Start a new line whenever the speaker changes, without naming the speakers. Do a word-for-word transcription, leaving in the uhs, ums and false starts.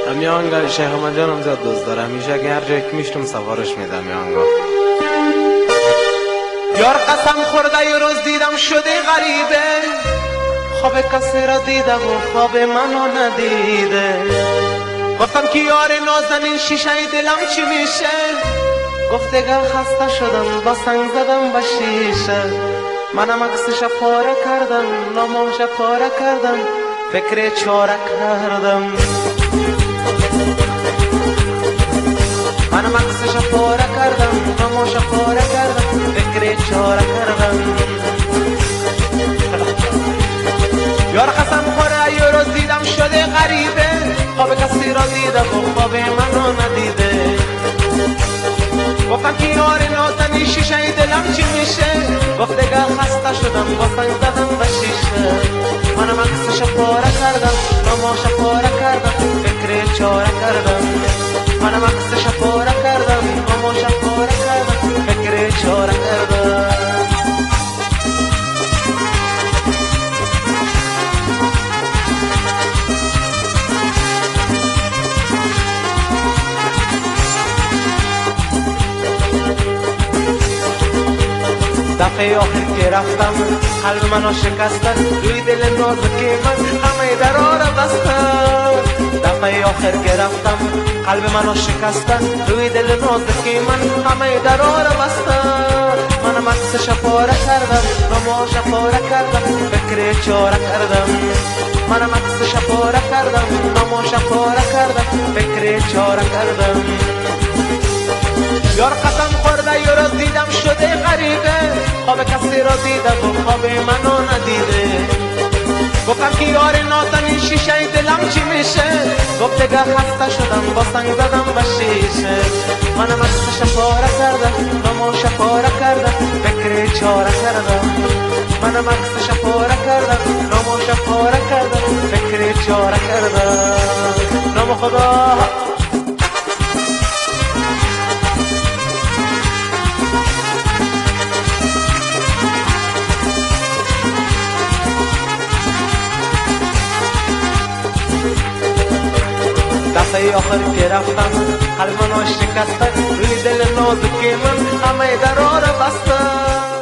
همین آنگاه شیخ احمد جانم زیاد دوست داره، همیشه که هر جایی که میشتم سفارش میدم. همین آنگاه
یار قسم خورده یه روز دیدم شده غریبه، خواب کسی را دیده و خواب منو ندیده. گفتم که یار نازنین شیشه دلم چی میشه، گفت دیگه خسته شدم با سنگ زدم با شیشه. منم عکسش پاره کردم، نامش پاره کردم، فکر چاره کردم. منم عکسش پاره کردم، نامش پاره کردم، فکر چاره کردم. یار قسم خوره یه روز دیدم شده غریبه، خواب کسی را دیده و خواب منو ندیده. گفتم که یار نازنین شیشه دلم چی میشه، گفت دیگه خسته شدم با سنگ زدم به شیشه. منم عکسش پاره کردم، نامش پاره کردم، فکر چاره کردم. منم عکسش پاره کردم، نامش پاره کردم، فکر چاره کردم. دفعه آخر که رفتم قلب منو شکستن، روی دل نازک من همه درا را بستن. دفعه آخر که رفتم قلب منو شکستن، روی دل نازک من همه درا را بستن. منم عکسش پاره کردم، نامش پاره کردم، فکر چاره کردم. منم عکسش پاره کردم، نامش پاره کردم، فکر چاره کردم. یار قسم خورده یه روز دیدم شده غریبه، خواب کسی را دیده و خواب منو ندیده. گفتم که یار نازنین شیشه دلم چی میشه، گفت دیگه خسته شدم با سنگ زدم به شیشه. منم عکسش پاره کردم، نامش پاره کردم، فکر چاره کردم. منم عکسش پاره کردم، نامش پاره کردم، فکر چاره کردم. نام خدا. دفعه آخر که رفتم قلب منو شکستن، روی دل نازک من همه درا را بستن.